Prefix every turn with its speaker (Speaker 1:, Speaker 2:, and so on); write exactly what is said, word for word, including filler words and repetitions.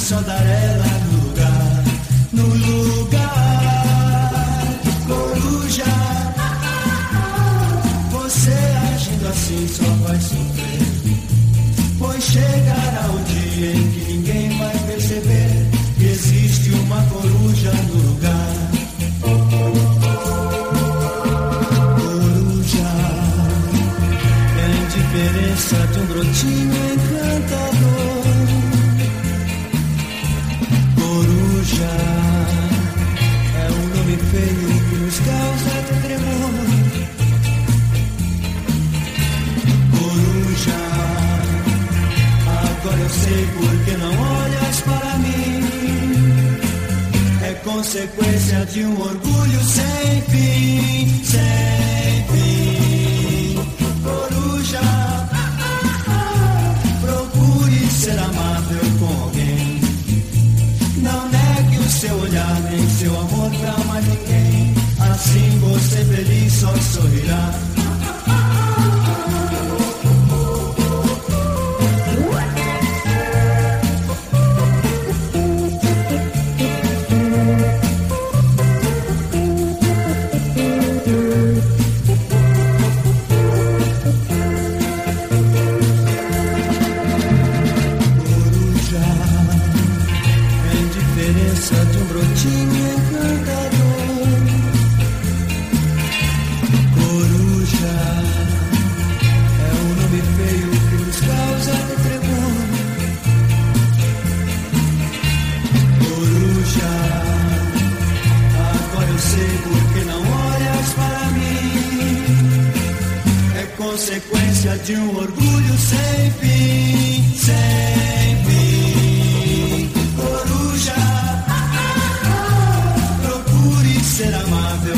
Speaker 1: só dar ela no lugar, no lugar. Coruja, você agindo assim só vai sofrer, pois chegará o dia em que ninguém vai perceber que existe uma coruja no lugar. Coruja, tem diferença de um brotinho encantador. Coruja é um nome feio que nos causa tremor. Coruja, agora eu sei por que não olhas para mim. É consequência de um orgulho sem fim, sem fim. Coruja, procure ser amável com alguém. Não negue o seu olhar nem seu amor pra mais ninguém. Assim você feliz só sorrirá. De um brotinho encantador. Coruja é um nome feio que nos causa tremor. Coruja, agora eu sei por que não olhas para mim. É consequência de um orgulho sem fim, sem fim. Coruja, ser amável